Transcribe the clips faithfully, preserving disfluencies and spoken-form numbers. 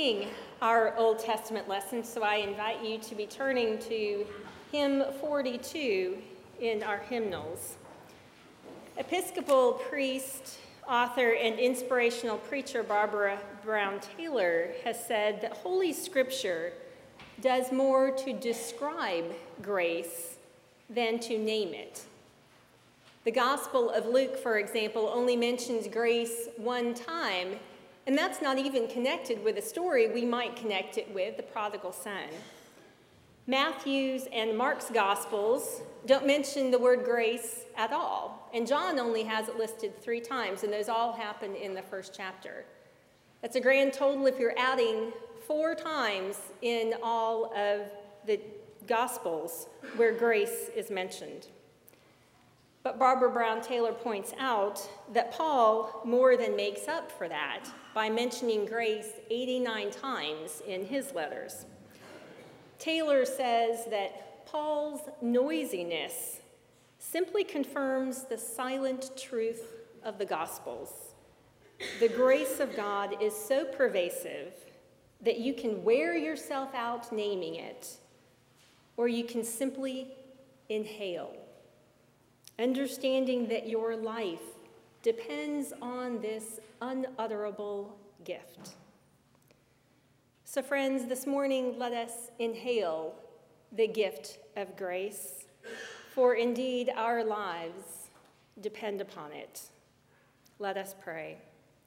sing our Old Testament lesson, so I invite you to be turning to hymn forty-two in our hymnals. Episcopal priest, author, and inspirational preacher Barbara Brown Taylor has said that Holy Scripture does more to describe grace than to name it. The Gospel of Luke, for example, only mentions grace one time, and that's not even connected with a story we might connect it with, the prodigal son. Matthew's and Mark's Gospels don't mention the word grace at all, and John only has it listed three times, and those all happen in the first chapter. That's a grand total if you're adding four times in all of the Gospels where grace is mentioned. But Barbara Brown Taylor points out that Paul more than makes up for that by mentioning grace eighty-nine times in his letters. Taylor says that Paul's noisiness simply confirms the silent truth of the Gospels. The grace of God is so pervasive that you can wear yourself out naming it, or you can simply inhale, understanding that your life depends on this unutterable gift. So friends, this morning let us inhale the gift of grace, for indeed our lives depend upon it. Let us pray.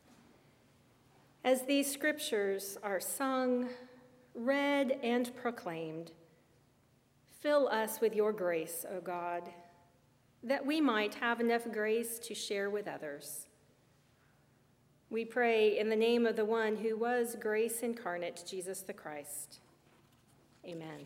As these scriptures are sung, read, and proclaimed, fill us with your grace, O God, that we might have enough grace to share with others. We pray in the name of the one who was grace incarnate, Jesus the Christ. Amen.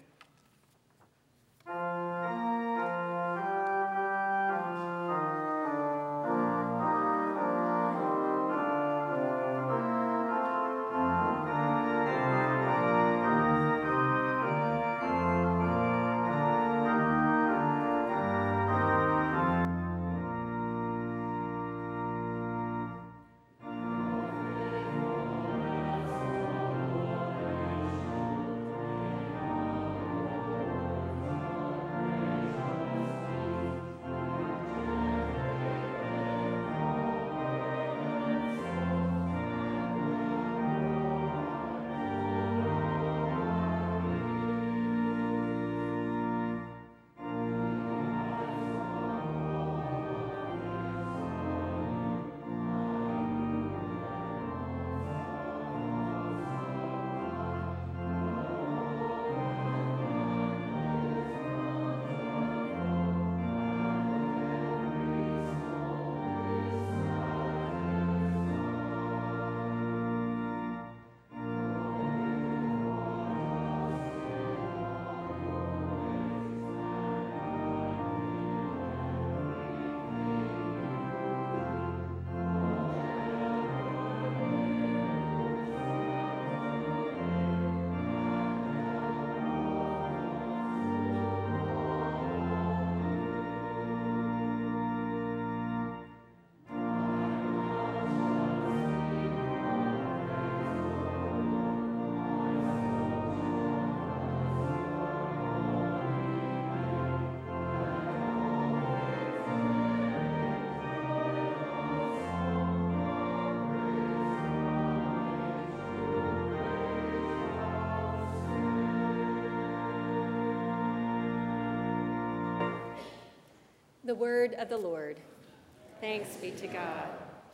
The word of the Lord. Thanks be to God.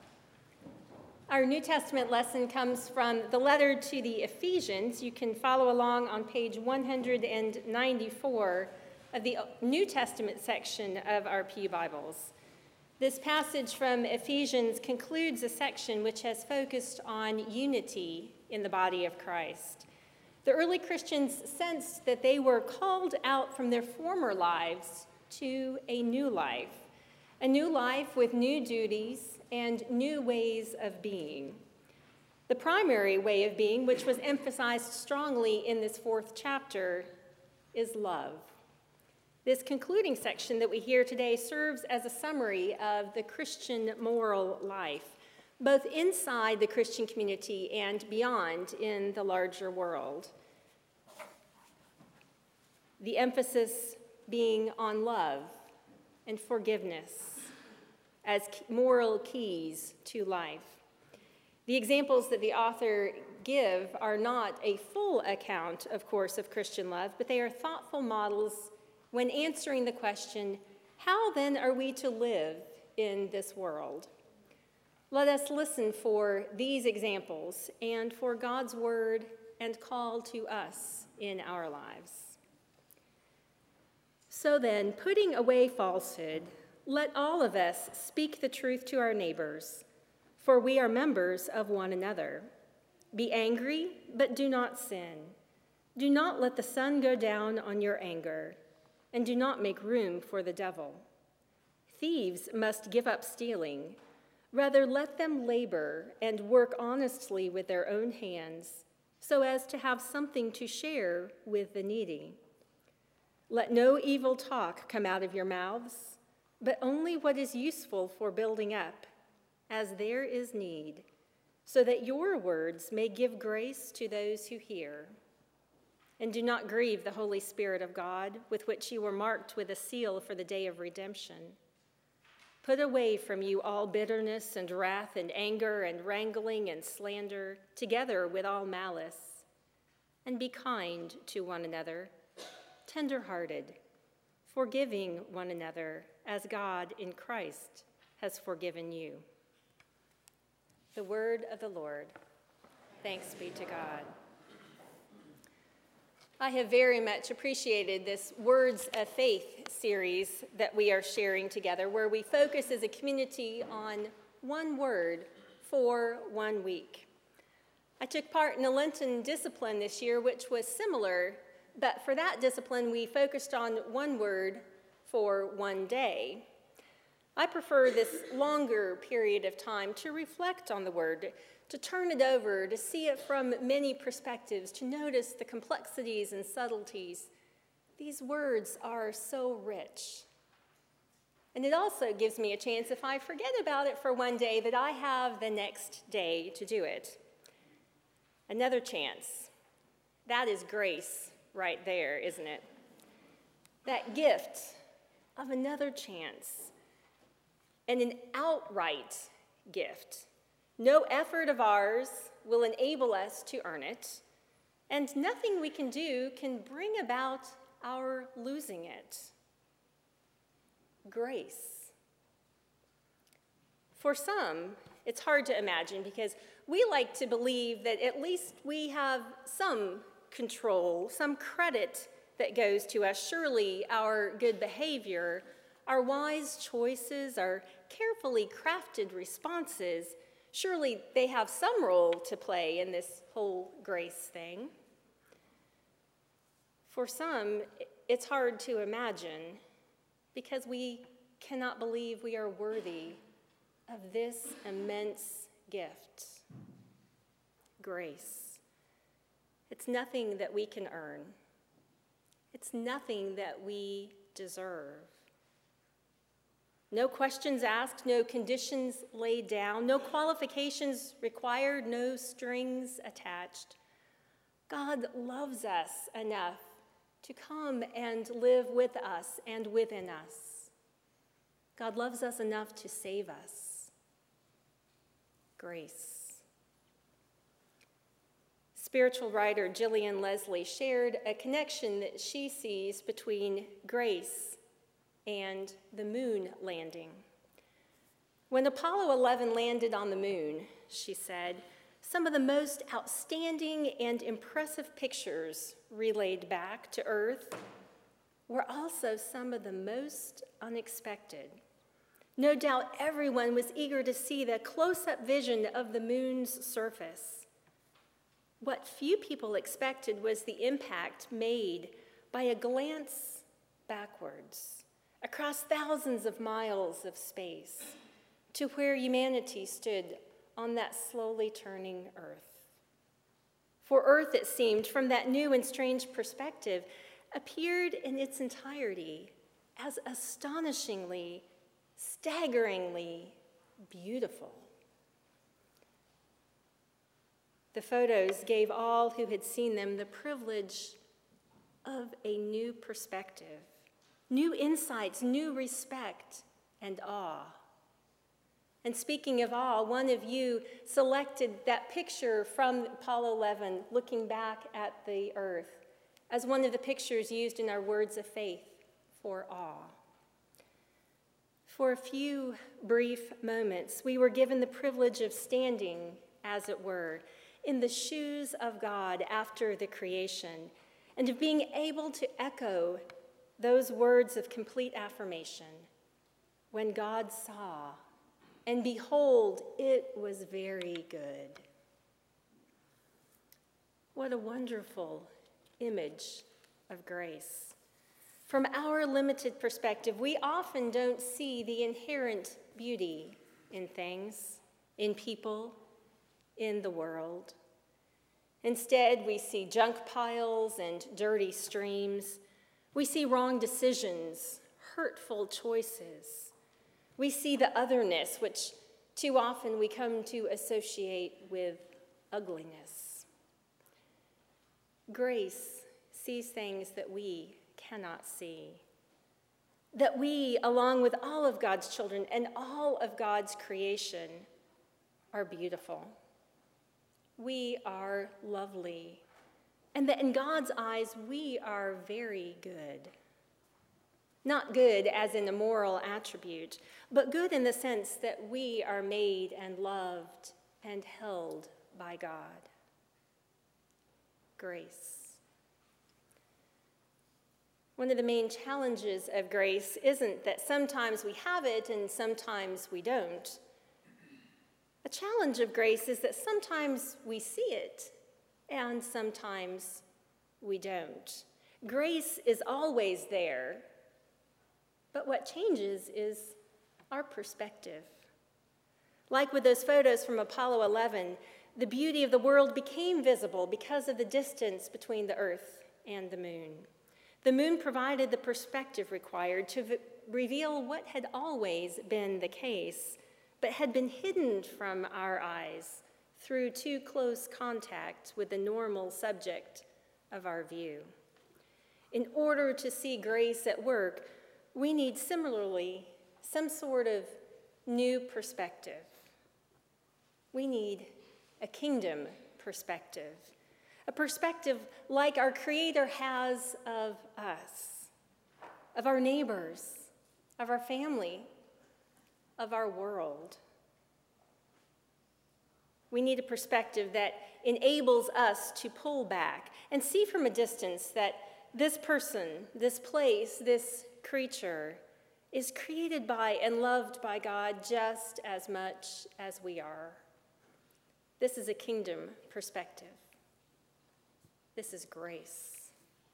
Our New Testament lesson comes from the letter to the Ephesians. You can follow along on page one ninety-four of the New Testament section of our Pew Bibles. This passage from Ephesians concludes a section which has focused on unity in the body of Christ. The early Christians sensed that they were called out from their former lives to a new life, a new life with new duties and new ways of being. The primary way of being, which was emphasized strongly in this fourth chapter, is love. This concluding section that we hear today serves as a summary of the Christian moral life, both inside the Christian community and beyond in the larger world. The emphasis being on love and forgiveness as moral keys to life. The examples that the author give are not a full account, of course, of Christian love, but they are thoughtful models when answering the question, how then are we to live in this world? Let us listen for these examples and for God's word and call to us in our lives. So then, putting away falsehood, let all of us speak the truth to our neighbors, for we are members of one another. Be angry, but do not sin. Do not let the sun go down on your anger, and do not make room for the devil. Thieves must give up stealing. Rather, let them labor and work honestly with their own hands, so as to have something to share with the needy. Let no evil talk come out of your mouths, but only what is useful for building up, as there is need, so that your words may give grace to those who hear. And do not grieve the Holy Spirit of God, with which you were marked with a seal for the day of redemption. Put away from you all bitterness and wrath and anger and wrangling and slander, together with all malice. And be kind to one another, tender-hearted, forgiving one another, as God in Christ has forgiven you. The word of the Lord. Thanks be to God. I have very much appreciated this Words of Faith series that we are sharing together, where we focus as a community on one word for one week. I took part in a Lenten discipline this year, which was similar, but for that discipline, we focused on one word for one day. I prefer this longer period of time to reflect on the word, to turn it over, to see it from many perspectives, to notice the complexities and subtleties. These words are so rich. And it also gives me a chance, if I forget about it for one day, that I have the next day to do it. Another chance. That is grace right there, isn't it? That gift of another chance, and an outright gift. No effort of ours will enable us to earn it, and nothing we can do can bring about our losing it. Grace. For some, it's hard to imagine because we like to believe that at least we have some control, some credit that goes to us. Surely our good behavior, our wise choices, our carefully crafted responses, surely they have some role to play in this whole grace thing. For some, it's hard to imagine because we cannot believe we are worthy of this immense gift, grace. It's nothing that we can earn. It's nothing that we deserve. No questions asked, no conditions laid down, no qualifications required, no strings attached. God loves us enough to come and live with us and within us. God loves us enough to save us. Grace. Spiritual writer Gillian Leslie shared a connection that she sees between grace and the moon landing. When Apollo eleven landed on the moon, she said, some of the most outstanding and impressive pictures relayed back to Earth were also some of the most unexpected. No doubt everyone was eager to see the close-up vision of the moon's surface. What few people expected was the impact made by a glance backwards, across thousands of miles of space, to where humanity stood on that slowly turning Earth. For Earth, it seemed, from that new and strange perspective, appeared in its entirety as astonishingly, staggeringly beautiful. The photos gave all who had seen them the privilege of a new perspective, new insights, new respect and awe. And speaking of awe, one of you selected that picture from Apollo eleven, looking back at the earth, as one of the pictures used in our words of faith for awe. For a few brief moments, we were given the privilege of standing, as it were, in the shoes of God after the creation, and of being able to echo those words of complete affirmation. When God saw, and behold, it was very good. What a wonderful image of grace. From our limited perspective, we often don't see the inherent beauty in things, in people, in the world. Instead, we see junk piles and dirty streams. We see wrong decisions, hurtful choices. We see the otherness, which too often we come to associate with ugliness. Grace sees things that we cannot see, that we, along with all of God's children and all of God's creation, are beautiful. We are lovely, and that in God's eyes, we are very good. Not good as in a moral attribute, but good in the sense that we are made and loved and held by God. Grace. One of the main challenges of grace isn't that sometimes we have it and sometimes we don't. A challenge of grace is that sometimes we see it and sometimes we don't. Grace is always there, but what changes is our perspective. Like with those photos from Apollo eleven, the beauty of the world became visible because of the distance between the Earth and the moon. The moon provided the perspective required to v- reveal what had always been the case, but had been hidden from our eyes through too close contact with the normal subject of our view. In order to see grace at work, we need similarly some sort of new perspective. We need a kingdom perspective, a perspective like our Creator has of us, of our neighbors, of our family, of our world. We need a perspective that enables us to pull back and see from a distance that this person, this place, this creature is created by and loved by God just as much as we are. This is a kingdom perspective. This is grace.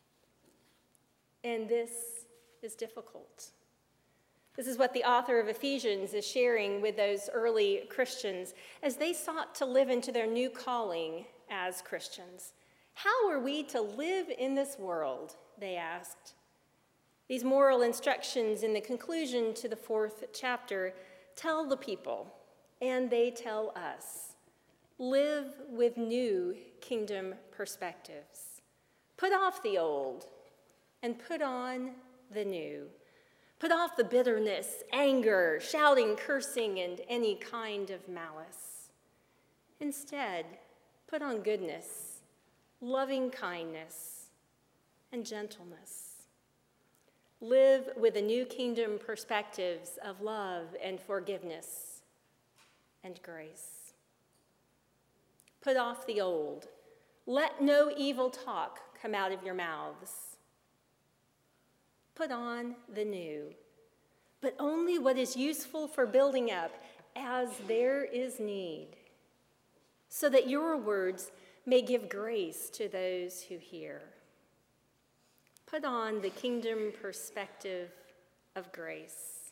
And this is difficult. This is what the author of Ephesians is sharing with those early Christians as they sought to live into their new calling as Christians. How are we to live in this world, they asked. These moral instructions in the conclusion to the fourth chapter tell the people, and they tell us, live with new kingdom perspectives. Put off the old and put on the new. Put off the bitterness, anger, shouting, cursing, and any kind of malice. Instead, put on goodness, loving kindness, and gentleness. Live with the new kingdom perspectives of love and forgiveness and grace. Put off the old. Let no evil talk come out of your mouths. Put on the new, but only what is useful for building up as there is need, so that your words may give grace to those who hear. Put on the kingdom perspective of grace.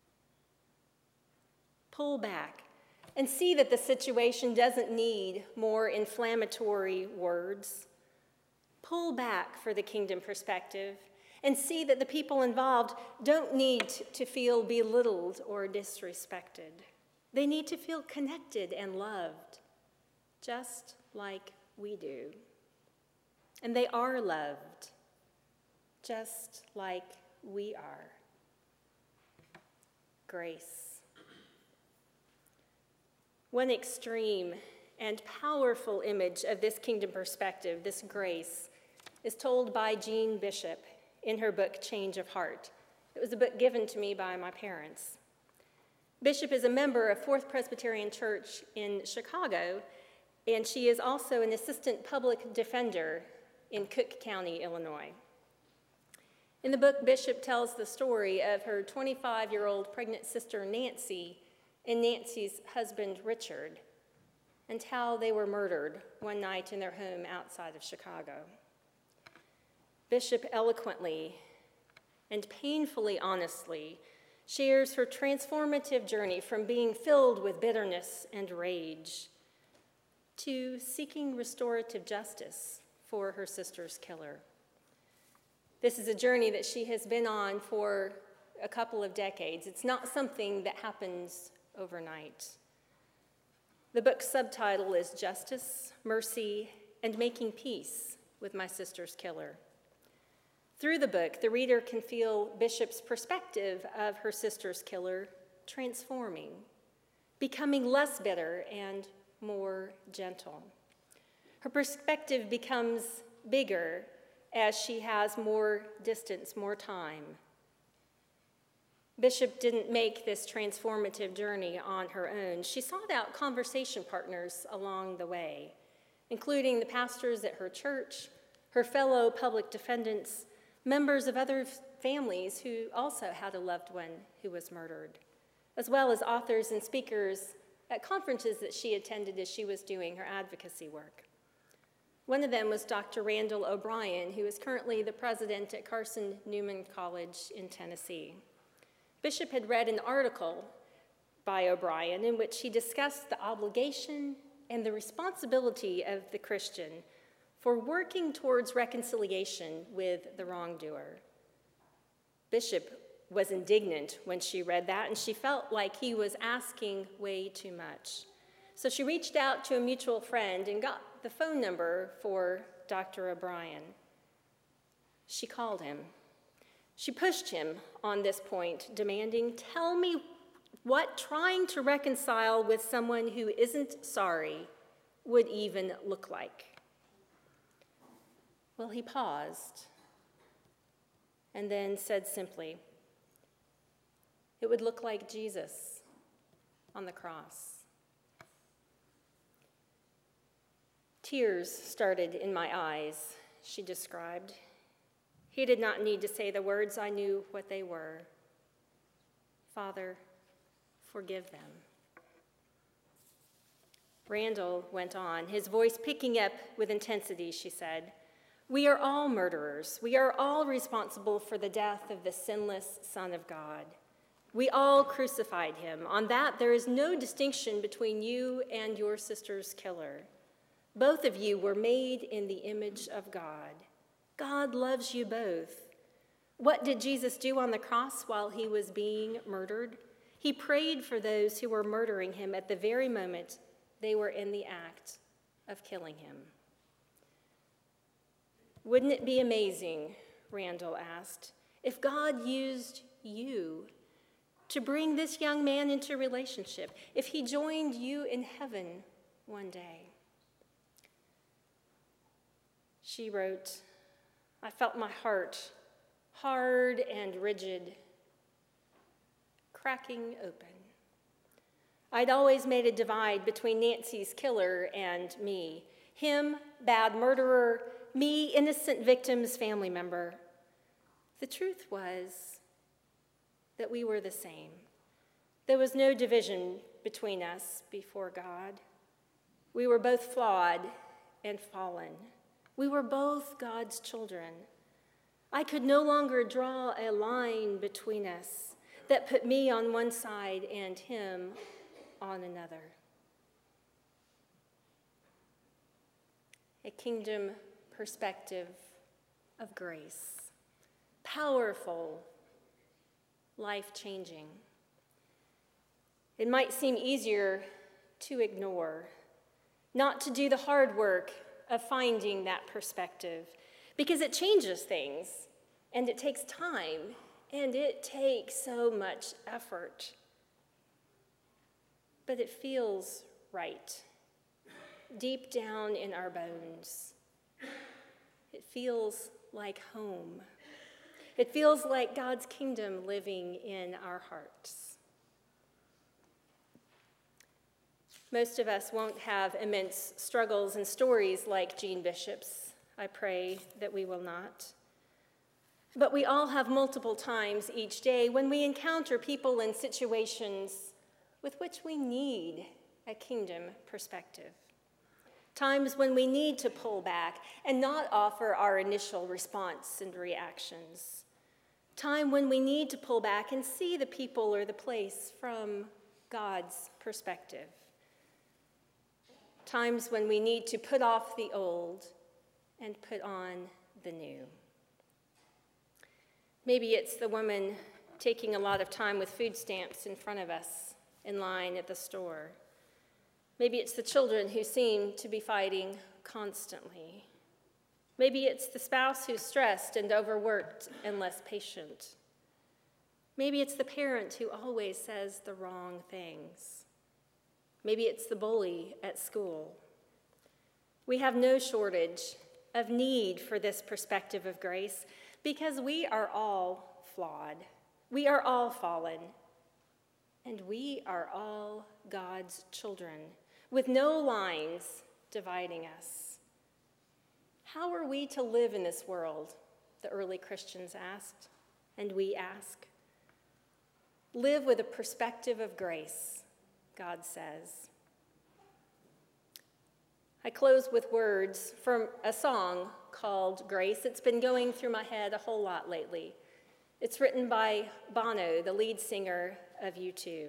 Pull back and see that the situation doesn't need more inflammatory words. Pull back for the kingdom perspective and see that the people involved don't need to feel belittled or disrespected. They need to feel connected and loved, just like we do. And they are loved just like we are. Grace. One extreme and powerful image of this kingdom perspective, this grace, is told by Jean Bishop in her book, Change of Heart. It was a book given to me by my parents. Bishop is a member of Fourth Presbyterian Church in Chicago, and she is also an assistant public defender in Cook County, Illinois. In the book, Bishop tells the story of her twenty-five-year-old pregnant sister, Nancy, and Nancy's husband, Richard, and how they were murdered one night in their home outside of Chicago. Bishop eloquently and painfully honestly shares her transformative journey from being filled with bitterness and rage to seeking restorative justice for her sister's killer. This is a journey that she has been on for a couple of decades. It's not something that happens overnight. The book's subtitle is Justice, Mercy, and Making Peace with My Sister's Killer. Through the book, the reader can feel Bishop's perspective of her sister's killer transforming, becoming less bitter and more gentle. Her perspective becomes bigger as she has more distance, more time. Bishop didn't make this transformative journey on her own. She sought out conversation partners along the way, including the pastors at her church, her fellow public defendants, members of other families who also had a loved one who was murdered, as well as authors and speakers at conferences that she attended as she was doing her advocacy work. One of them was Doctor Randall O'Brien, who is currently the president at Carson Newman College in Tennessee. Bishop had read an article by O'Brien in which he discussed the obligation and the responsibility of the Christian for working towards reconciliation with the wrongdoer. Bishop was indignant when she read that, and she felt like he was asking way too much. So she reached out to a mutual friend and got the phone number for Doctor O'Brien. She called him. She pushed him on this point, demanding, "Tell me what trying to reconcile with someone who isn't sorry would even look like." Well, he paused and then said simply, "It would look like Jesus on the cross." Tears started in my eyes, she described. He did not need to say the words. I knew what they were. "Father, forgive them." Randall went on, his voice picking up with intensity. She said, "We are all murderers. We are all responsible for the death of the sinless Son of God. We all crucified him. On that, there is no distinction between you and your sister's killer. Both of you were made in the image of God. God loves you both. What did Jesus do on the cross while he was being murdered? He prayed for those who were murdering him at the very moment they were in the act of killing him." "Wouldn't it be amazing," Randall asked, "if God used you to bring this young man into relationship, if he joined you in heaven one day?" She wrote, "I felt my heart hard and rigid, cracking open. I'd always made a divide between Nancy's killer and me. Him, bad murderer, me, innocent victim's family member. The truth was that we were the same. There was no division between us before God. We were both flawed and fallen. We were both God's children. I could no longer draw a line between us that put me on one side and him on another." A kingdom perspective of grace. Powerful, life-changing. It might seem easier to ignore, not to do the hard work of finding that perspective, because it changes things, and it takes time, and it takes so much effort. But it feels right, deep down in our bones. It feels like home. It feels like God's kingdom living in our hearts. Most of us won't have immense struggles and stories like Jean Bishop's. I pray that we will not. But we all have multiple times each day when we encounter people and situations with which we need a kingdom perspective. Times when we need to pull back and not offer our initial response and reactions. Time when we need to pull back and see the people or the place from God's perspective. Times when we need to put off the old and put on the new. Maybe it's the woman taking a lot of time with food stamps in front of us in line at the store. Maybe it's the children who seem to be fighting constantly. Maybe it's the spouse who's stressed and overworked and less patient. Maybe it's the parent who always says the wrong things. Maybe it's the bully at school. We have no shortage of need for this perspective of grace because we are all flawed. We are all fallen. And we are all God's children, with no lines dividing us. How are we to live in this world? The early Christians asked, and we ask. Live with a perspective of grace, God says. I close with words from a song called Grace. It's been going through my head a whole lot lately. It's written by Bono, the lead singer of U two.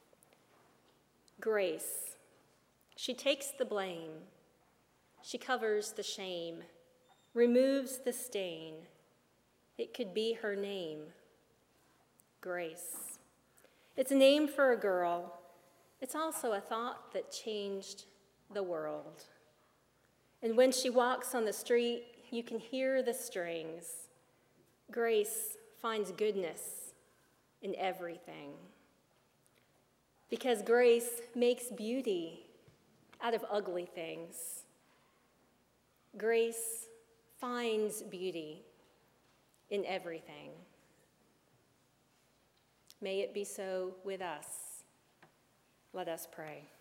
Grace. She takes the blame. She covers the shame, removes the stain. It could be her name. Grace. It's a name for a girl. It's also a thought that changed the world. And when she walks on the street, you can hear the strings. Grace finds goodness in everything. Because grace makes beauty out of ugly things. Grace finds beauty in everything. May it be so with us. Let us pray.